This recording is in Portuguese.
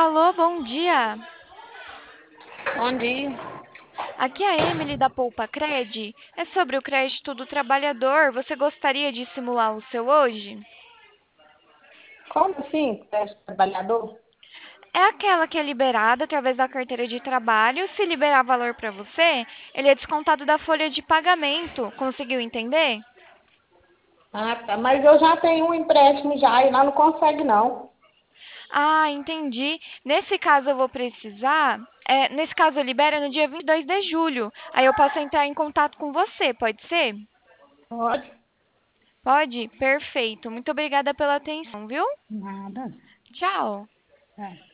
Alô, bom dia. Bom dia. Aqui é a Emily da Poupa Cred. É sobre o crédito do trabalhador. Você gostaria de simular o seu hoje? Como assim, teste trabalhador? É aquela que é liberada através da carteira de trabalho. Se liberar valor para você, ele é descontado da folha de pagamento. Conseguiu entender? Ah, tá. Mas eu já tenho um empréstimo já e lá não consegue, não. Ah, entendi. Nesse caso eu vou precisar. Nesse caso libera no dia 22 de julho. Aí eu posso entrar em contato com você, pode ser? Pode. Pode? Perfeito. Muito obrigada pela atenção, viu? Nada. Tchau. É.